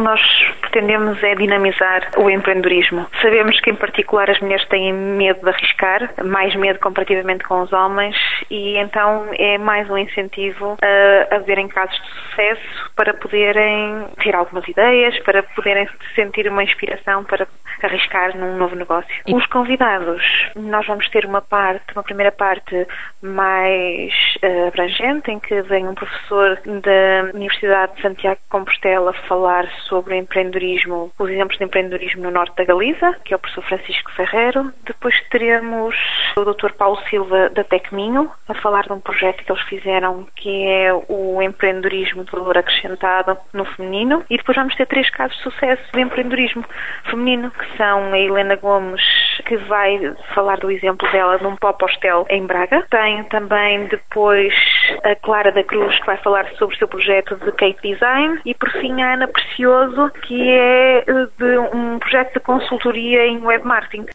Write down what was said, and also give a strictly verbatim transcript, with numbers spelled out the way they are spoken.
Nós pretendemos é dinamizar o empreendedorismo. Sabemos que, em particular, as mulheres têm medo de arriscar, mais medo comparativamente com os homens, e então é mais um incentivo a, a verem casos de sucesso para poderem ter algumas ideias, para poderem sentir uma inspiração para arriscar num novo negócio. Os convidados, nós vamos ter uma parte, uma primeira parte mais uh, abrangente, em que vem um professor da Universidade de Santiago de Compostela falar sobre empreendedorismo, os exemplos de empreendedorismo no norte da Galiza, que é o professor Francisco Ferreiro. Depois teremos o doutor Paulo Silva da Tecminho, a falar de um projeto que eles fizeram, que é o empreendedorismo de valor acrescentado no feminino. E depois vamos ter três casos de sucesso de empreendedorismo feminino, que são a Helena Gomes, que vai falar do exemplo dela num pop hostel em Braga. Tem também depois a Clara da Cruz, que vai falar sobre o seu projeto de cake design. E por fim a Ana Precioso, que é de um projeto de consultoria em web marketing.